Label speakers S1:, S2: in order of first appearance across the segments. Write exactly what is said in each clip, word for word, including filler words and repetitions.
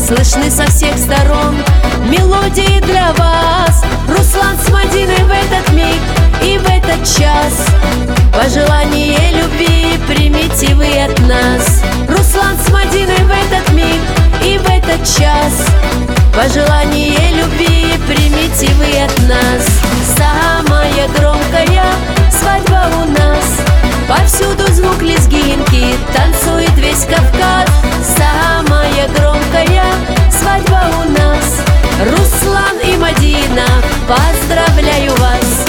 S1: Слышны со всех сторон мелодии для вас. Руслан с Мадиной в этот миг и в этот час. Пожелание любви примите вы от нас. Руслан с Мадиной в этот миг и в этот час. Пожелание любви примите вы от нас. Самая громкая свадьба у нас. Повсюду звук лезгинки, танцует весь Кавказ. Самая громкая свадьба у нас. Руслан и Мадина, поздравляю вас!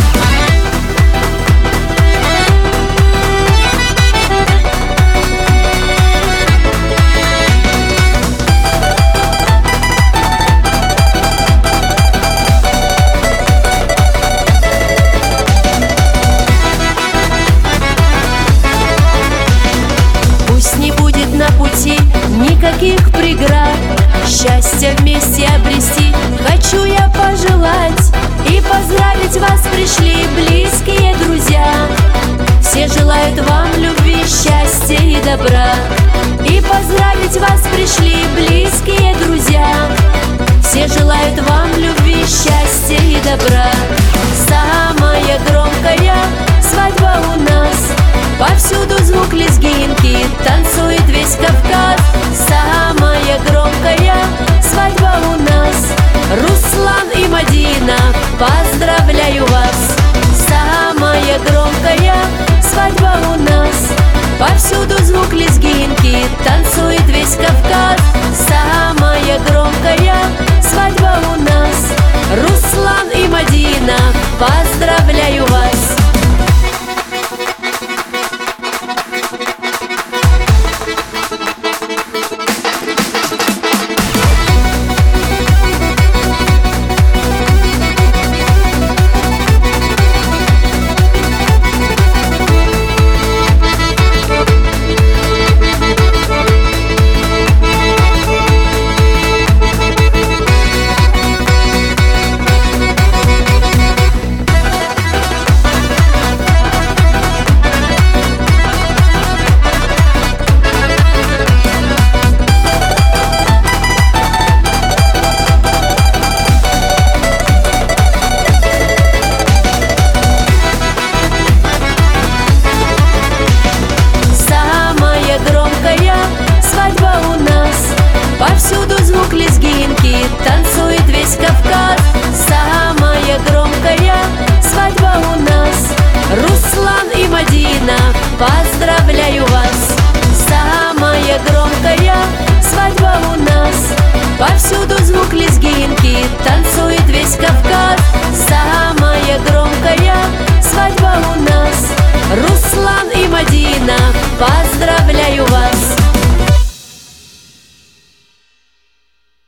S1: На пути никаких преград, счастье вместе обрести хочу я пожелать. И поздравить вас пришли близкие друзья. Все желают вам любви, счастья и добра. И поздравить вас пришли близкие друзья. Все желают вам любви, счастья и добра. Самая громкая свадьба у нас. Повсюду звук лезгинки, танцует весь Кавказ. Самая громкая свадьба у нас. Руслан и Мадина, поздравляю вас! Самая громкая свадьба у нас. Повсюду звук лезгинки, танцует весь Кавказ. Самая громкая свадьба у нас. Руслан и Мадина, поздравляю вас! Повсюду звук лезгинки, танцует весь Кавказ. Самая громкая свадьба у нас. Руслан и Мадина, поздравляю вас! Самая громкая свадьба у нас. Повсюду звук лезгинки, танцует весь Кавказ.